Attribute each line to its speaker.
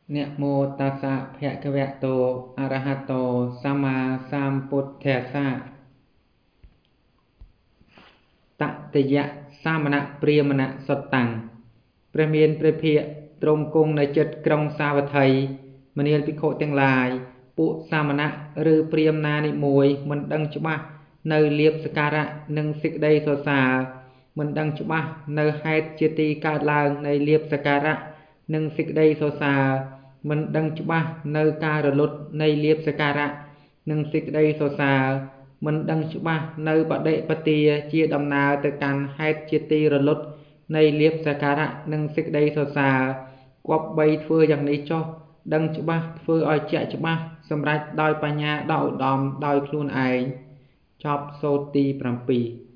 Speaker 1: นะโมตัสสะภะคะวะโตอะระหะโตสัมมาสัมพุทธัสสะតតិយៈសាមណៈព្រាហ្មណៈសុត្តੰព្រះមានព្រះភិក្ខទ្រង់គង់នៅជិតក្រុងសាវត្ថីមនាលភិក្ខុទាំងឡាយពួកសាមណៈឬព្រាហ្មណ៍ណានីមួយមិនដឹងច្បាស់នៅលាភសក្ការៈនិងសេចក្តីសរសើរមិនដឹងច្បាស់នៅហេតុជាទីកើតឡើងនៃលាភសក្ការៈនិងសេចក្តីសរសើរមិនដឹងច្បាស់នៅការរលត់នៃលាភសក្ការៈនិងសេចក្តីសរសើរមិនដឹងច្បាស់នៅបដិបទាជាដំណើរទៅកាន់ហេតុជាទីរលត់នៃលាភសក្ការៈនិងសេចក្តីសរសើរគប្បីធ្វើយ៉ាងនេះចុះដឹងច្បាស់ធ្វើឲ្យជាក់ច្បាស់សម្រេចដោយបញ្ញាដ៏ឧត្តមដោយខ្លួនឯងចប់សូត្រទី7